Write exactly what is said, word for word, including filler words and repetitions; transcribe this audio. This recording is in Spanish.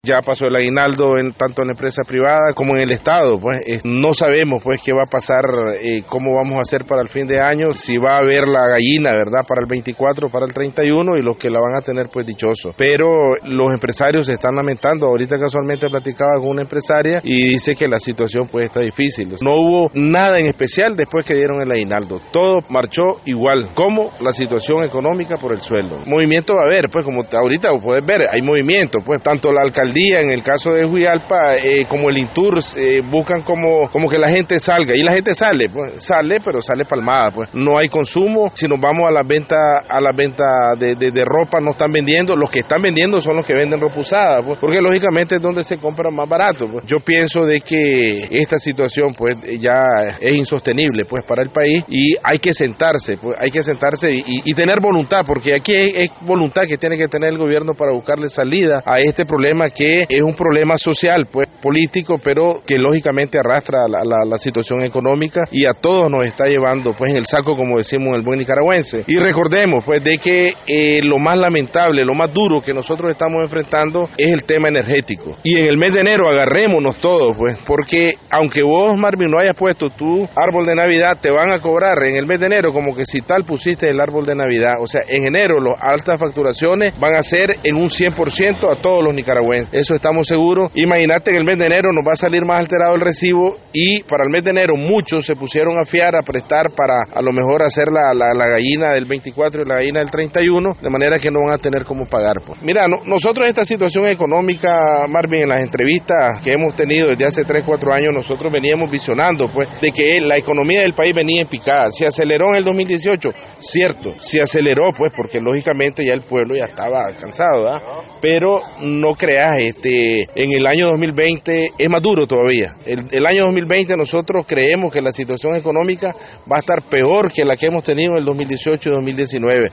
Ya pasó el aguinaldo en, tanto en la empresa privada como en el Estado, pues eh, no sabemos pues qué va a pasar, eh, cómo vamos a hacer para el fin de año, si va a haber la gallina, ¿verdad? Para el veinticuatro, para el treinta y uno, y los que la van a tener pues dichosos. Pero los empresarios se están lamentando. Ahorita casualmente platicaba con una empresaria y dice que la situación pues está difícil. No hubo nada en especial después que dieron el aguinaldo. Todo marchó igual, como la situación económica por el sueldo. Movimiento va a haber, pues como ahorita puedes ver, hay movimiento, pues tanto la alcaldía en el caso de Huigalpa, eh, como el Intur, eh, buscan como, como que la gente salga, y la gente sale, pues sale, pero sale palmada, pues no hay consumo. Si nos vamos a la venta, a la venta de, de, de ropa, no están vendiendo, los que están vendiendo son los que venden ropa usada, pues, porque lógicamente es donde se compra más barato, pues. Yo pienso de que esta situación pues ya es insostenible pues para el país, y hay que sentarse, pues hay que sentarse y, y, y tener voluntad, porque aquí es, es voluntad que tiene que tener el gobierno para buscarle salida a este problema, que es un problema social, pues político, pero que lógicamente arrastra la, la, la situación económica y a todos nos está llevando pues en el saco, como decimos en el buen nicaragüense. Y recordemos pues de que eh, lo más lamentable, lo más duro que nosotros estamos enfrentando es el tema energético. Y en el mes de enero agarrémonos todos, pues, porque aunque vos, Marvin, no hayas puesto tu árbol de Navidad, te van a cobrar en el mes de enero como que si tal pusiste el árbol de Navidad. O sea, en enero las altas facturaciones van a ser en un cien por ciento a todos los nicaragüenses. Eso estamos seguros. Imagínate que el mes de enero nos va a salir más alterado el recibo, y para el mes de enero muchos se pusieron a fiar, a prestar para a lo mejor hacer la, la, la gallina del veinticuatro y la gallina del treinta y uno, de manera que no van a tener cómo pagar, pues. Mira, no, nosotros esta situación económica, Marvin, en las entrevistas que hemos tenido desde hace tres, cuatro años, nosotros veníamos visionando pues de que la economía del país venía en picada. Se aceleró en el dos mil dieciocho, cierto, se aceleró pues porque lógicamente ya el pueblo ya estaba cansado, ¿verdad? Pero no creas, este, en el año dos mil veinte es más duro todavía. El, el año dos mil veinte nosotros creemos que la situación económica va a estar peor que la que hemos tenido en el dos mil dieciocho y dos mil diecinueve.